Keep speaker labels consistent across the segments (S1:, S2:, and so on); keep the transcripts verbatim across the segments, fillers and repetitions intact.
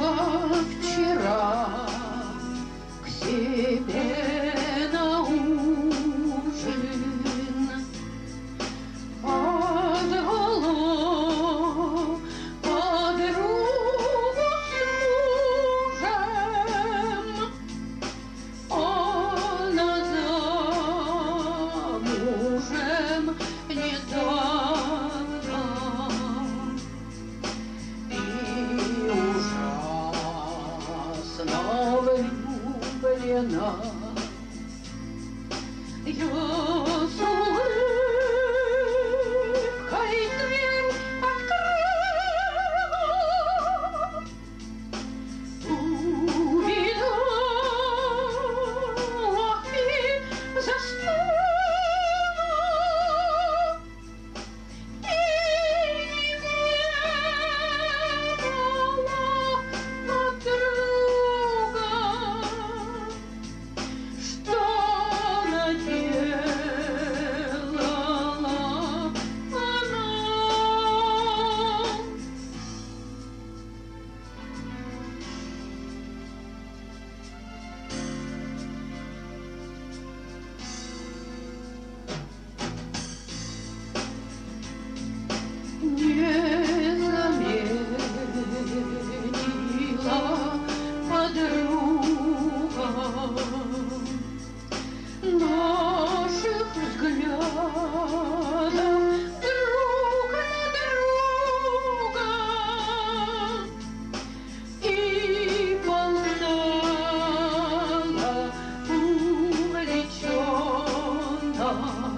S1: вчера к себе на ужин, позвала подругу с мужем. Она замужем недавно и ужасно влюблена. Я с улыбкой дверь открыла, увидала и заснула, и не ведала подруга, что наделала она. Не заметила подруга наших взглядов друг на друга и болтала увлеченно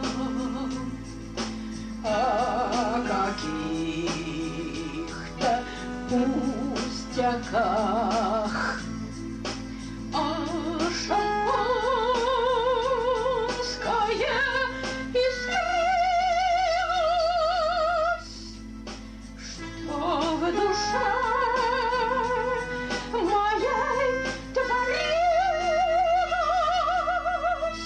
S1: о каких-то пустяках, а шампанское искрилось, что в душе моей творилось.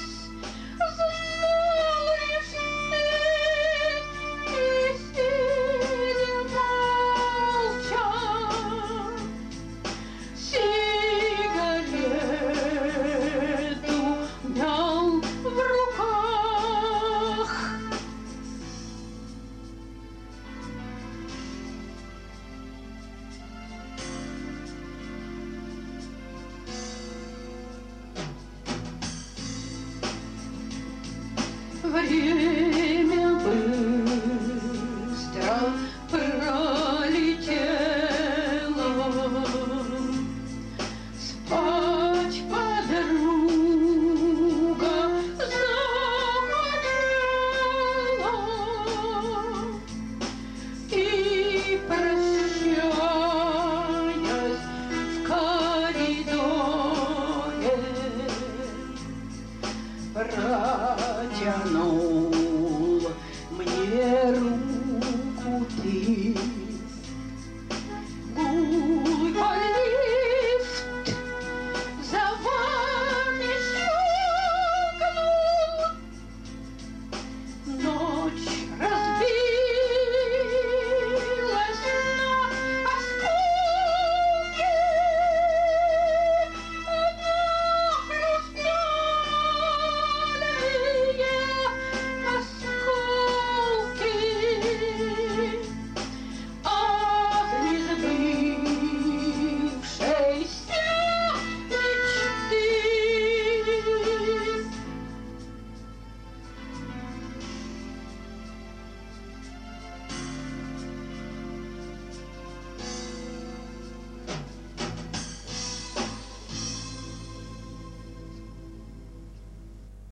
S1: Знал лишь ты и сидя молча, сигарету мял в руках. Время